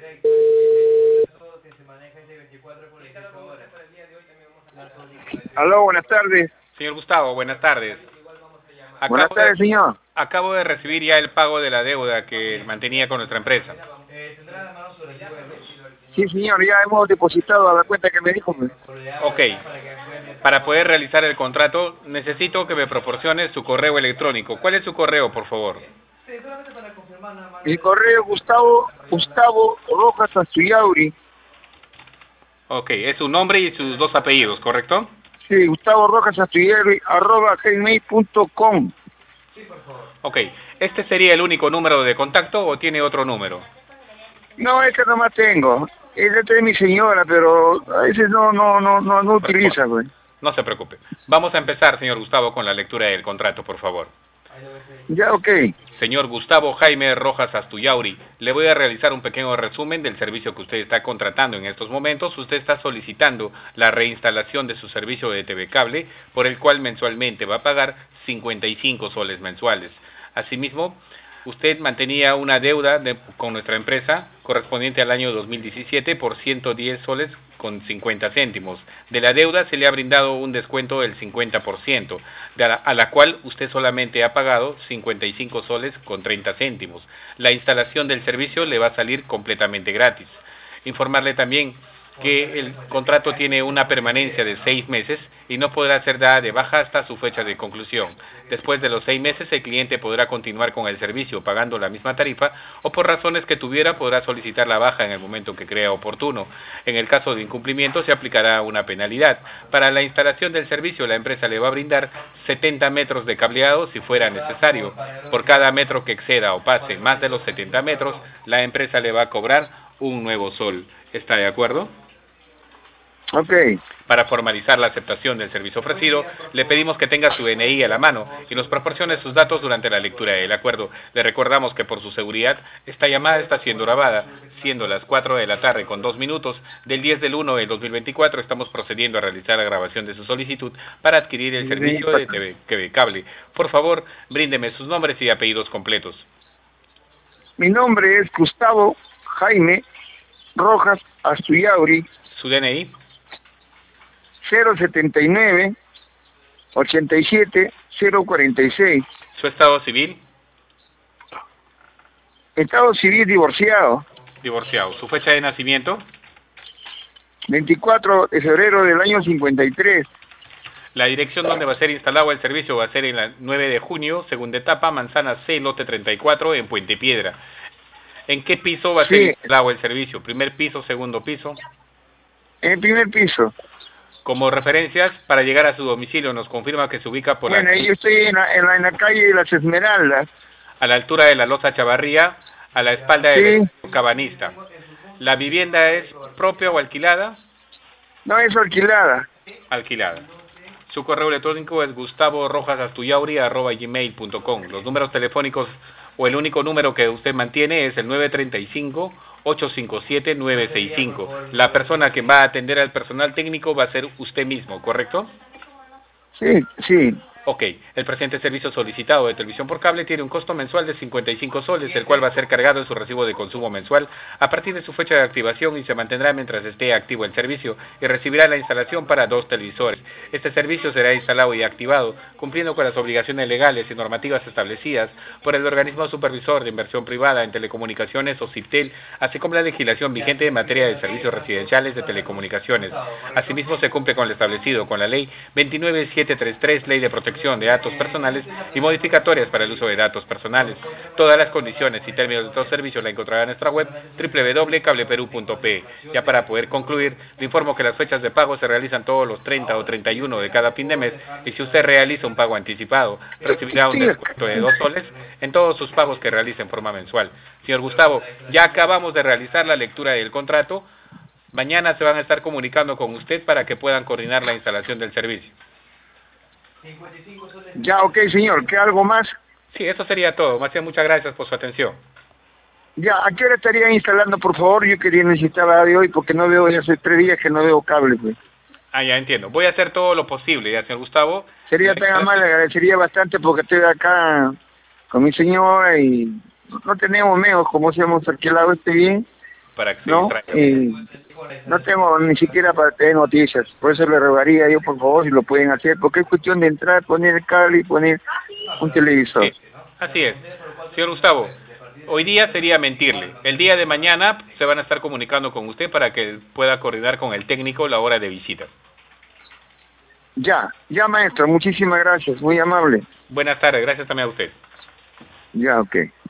Aló, buenas tardes. Señor Gustavo, buenas tardes. Buenas tardes, señor. Acabo de recibir ya el pago de la deuda que mantenía con nuestra empresa. Sí, señor, ya hemos depositado a la cuenta que me dijo. Ok. Para poder realizar el contrato, necesito que me proporcione su correo electrónico. ¿Cuál es su correo, por favor? Mi correo Gustavo Rojas Astuyauri. Ok, es su nombre y sus dos apellidos, ¿correcto? Sí, Gustavo Rojas Astuyauri @gmail.com. Ok, ¿este sería el único número de contacto o tiene otro número? No, este nomás tengo. Esta es mi señora, pero a veces no utiliza, pues. No se preocupe. Vamos a empezar, señor Gustavo, con la lectura del contrato, por favor. Ya, ok. Señor Gustavo Jaime Rojas Astuyauri, le voy a realizar un pequeño resumen del servicio que usted está contratando en estos momentos. Usted está solicitando la reinstalación de su servicio de TV Cable, por el cual mensualmente va a pagar 55 soles mensuales. Asimismo, usted mantenía una deuda con nuestra empresa correspondiente al año 2017 por 110 soles con 50 céntimos. De la deuda se le ha brindado un descuento del 50%, a la cual usted solamente ha pagado 55 soles con 30 céntimos. La instalación del servicio le va a salir completamente gratis. Informarle también que el contrato tiene una permanencia de 6 meses y no podrá ser dada de baja hasta su fecha de conclusión. Después de los 6 meses, el cliente podrá continuar con el servicio pagando la misma tarifa o por razones que tuviera podrá solicitar la baja en el momento que crea oportuno. En el caso de incumplimiento se aplicará una penalidad. Para la instalación del servicio, la empresa le va a brindar 70 metros de cableado si fuera necesario. Por cada metro que exceda o pase más de los 70 metros, la empresa le va a cobrar un nuevo sol. ¿Está de acuerdo? Ok. Para formalizar la aceptación del servicio ofrecido, le pedimos que tenga su DNI a la mano y nos proporcione sus datos durante la lectura del acuerdo. Le recordamos que por su seguridad, esta llamada está siendo grabada. Siendo las 4 de la tarde con 2 minutos del 10 del 1 del 2024, estamos procediendo a realizar la grabación de su solicitud para adquirir el servicio de TV Cable. Por favor, bríndeme sus nombres y apellidos completos. Mi nombre es Gustavo Jaime Rojas Astuyauri. ¿Su DNI? 079 87 046. ¿Su estado civil? Estado civil divorciado. Divorciado. ¿Su fecha de nacimiento? 24 de febrero del año 53. La dirección donde va a ser instalado el servicio va a ser en la 9 de junio, segunda etapa, manzana C, lote 34, en Puente Piedra. ¿En qué piso va a ser instalado el servicio? ¿Primer piso, segundo piso? En el primer piso. Como referencias, para llegar a su domicilio, nos confirma que se ubica por Bueno, yo estoy en la calle de las Esmeraldas. A la altura de la Loza Chavarría, a la espalda del Cabanista. ¿La vivienda es propia o alquilada? No, es alquilada. Alquilada. Su correo electrónico es gustavo.rojasastuyauri@gmail.com. Los números telefónicos o el único número que usted mantiene es el 935-857-965. La persona que va a atender al personal técnico va a ser usted mismo, ¿correcto? Sí, sí. Ok, el presente servicio solicitado de televisión por cable tiene un costo mensual de 55 soles, el cual va a ser cargado en su recibo de consumo mensual a partir de su fecha de activación y se mantendrá mientras esté activo el servicio y recibirá la instalación para 2 televisores. Este servicio será instalado y activado cumpliendo con las obligaciones legales y normativas establecidas por el organismo supervisor de inversión privada en telecomunicaciones o CITEL, así como la legislación vigente en materia de servicios residenciales de telecomunicaciones. Asimismo, se cumple con lo establecido con la Ley 29733, Ley de Protección de Datos Personales y modificatorias para el uso de datos personales. Todas las condiciones y términos de estos servicios la encontrará en nuestra web www.cableperu.pe. Ya para poder concluir, le informo que las fechas de pago se realizan todos los 30 o 31 de cada fin de mes y si usted realiza un pago anticipado, recibirá un descuento de 2 soles en todos sus pagos que realice en forma mensual. Señor Gustavo, ya acabamos de realizar la lectura del contrato. Mañana se van a estar comunicando con usted para que puedan coordinar la instalación del servicio. Ya, ok, señor. ¿Qué algo más? Sí, eso sería todo. Más bien, muchas gracias por su atención. Ya, ¿a qué hora estaría instalando, por favor? Yo quería necesitarla de hoy porque no veo, ya hace 3 días que no veo cable, pues. Ah, ya entiendo. Voy a hacer todo lo posible, ya, señor Gustavo. Sería tan amable, le agradecería bastante porque estoy acá con mi señora y no tenemos menos, como si hemos alquilado bien. para que se ¿no? distraiga. Y no tengo ni siquiera para tener noticias, por eso le rogaría yo, por favor, si lo pueden hacer, porque es cuestión de entrar, poner el cable y poner un televisor. Sí, así es. Señor Gustavo, hoy día sería mentirle. El día de mañana se van a estar comunicando con usted para que pueda coordinar con el técnico la hora de visita. Ya, maestro, muchísimas gracias, muy amable. Buenas tardes, gracias también a usted. Ya, ok.